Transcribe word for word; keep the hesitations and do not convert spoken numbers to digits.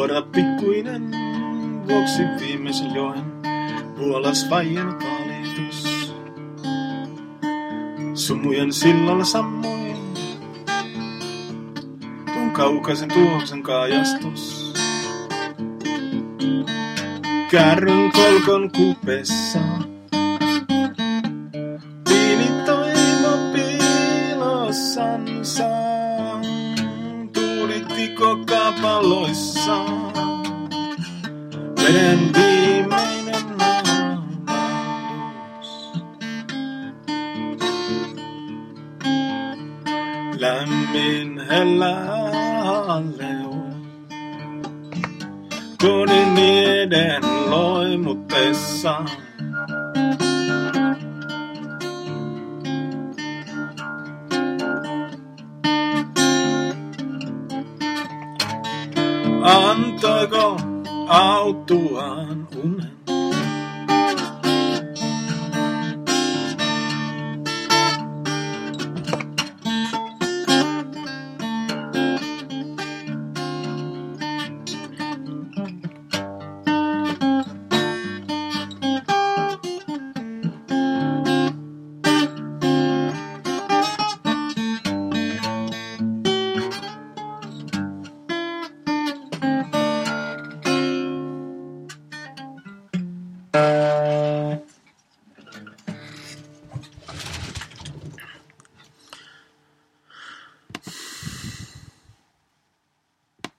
Nuora pikkuinen vuoksi viimeisen joen, vuolas vaiennut valitus. Sumujen sillalla sammuin, tuon kaukaisen tuoksen kaajastus. Kärryn kolkon kupessa, piini toimo piilossansa. Tuulitiko kapaloissa, veden viimeinen naulahdus. Lämmin hellä alleu, kodin niiden loimutteessa. Antoiko autuaan unen?